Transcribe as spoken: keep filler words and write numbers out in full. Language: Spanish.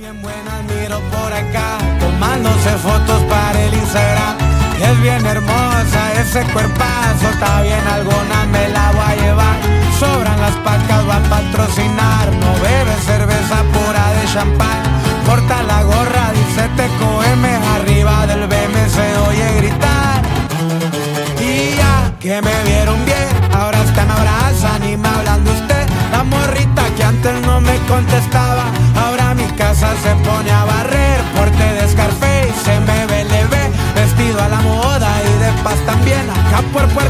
bien buena, miro por acá, tomándose fotos para el Instagram. Es bien hermosa, ese cuerpazo, está bien alguna, me la voy a llevar. Sobran las pacas, va a patrocinar, no bebe cerveza pura de champán. Porta la gorra, dice T C M, arriba del B M se oye gritar. Y ya que me vieron bien, ahora hasta me abrazan y me hablan de usted. La morrita que antes no me contestaba, ahora mi casa se pone a barrer. Porte de Scarface, M B L B, vestido a la moda y de paz también. Acá por Puerto